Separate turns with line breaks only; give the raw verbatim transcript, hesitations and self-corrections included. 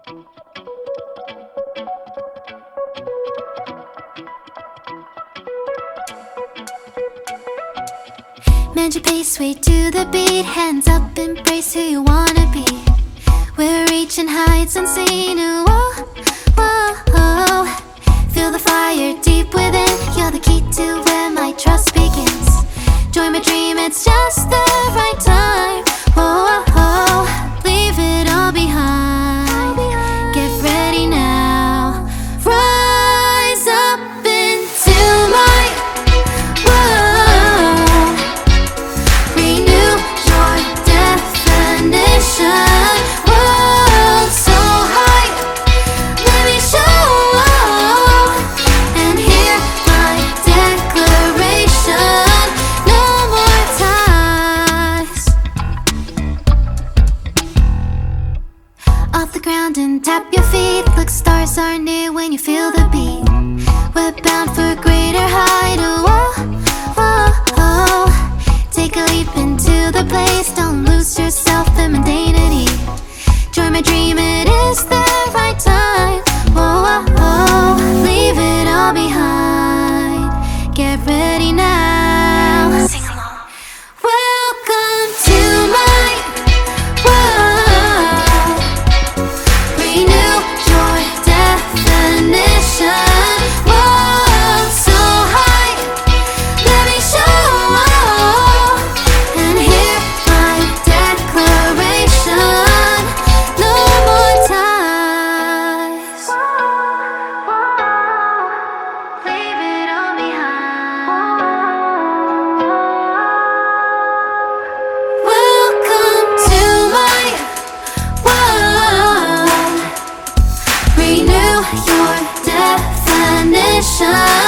Mend your pace, sway to the beat. Hands up, embrace who you wanna be. We're reaching heights unseen. Whoa, whoa, whoa. Feel the fire deep within. You're the key to where my trust begins. Join my dream, it's just the right time. Whoa, whoa, leave it all behind. Get ready now. Rise up into my world. Renew your definition. World so high, let me show. And hear my declaration. No more ties. Off the ground and tap your feet. Look, stars are near when you feel the beat. We're bound for a greater height. Whoa, whoa, whoa. Take a leap into the place. Don't lose yourself in mundanity. Join my dream, it is the right time. Whoa, whoa, whoa. Leave it all behind. Get ready now. Sing along. Welcome to my world. Renew your definition. World so high, let me show. And hear my declaration. No more ties. Leave it all behind. Welcome to my world. Renew your definition.